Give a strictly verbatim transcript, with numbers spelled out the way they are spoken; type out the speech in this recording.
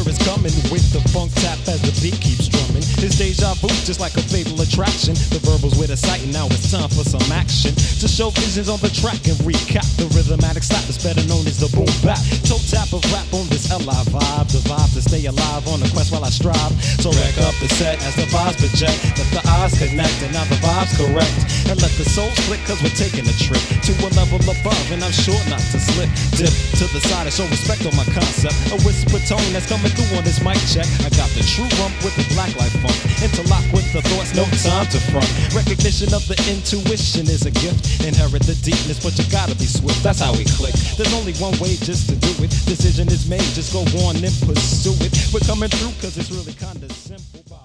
is coming with the funk tap as the beat keeps drumming. It's deja vu, just like a fatal attraction. The verbals with a sight, and now it's time for some action. To show visions on the track and recap the rhythmatic stop that's better known as the boom bap. Toe tap of rap on this L I vibe. The vibe to stay alive on the quest while I strive. So rack up the set as the vibes project. Let the eyes connect and now the vibe's correct. And let the soul split cause we're taking a trip to a level above, and I'm sure not to slip. Dip to the side and show respect on my concept. A whisper tone that's coming through on this mic check. I got the true rump with the black life funk. Interlock with the thoughts, no time to front. Recognition of the intuition is a gift. Inherit the deepness, but you gotta be swift. That's how we click. There's only one way just to do it. Decision is made, just go on and pursue it. We're coming through cause it's really kinda simple.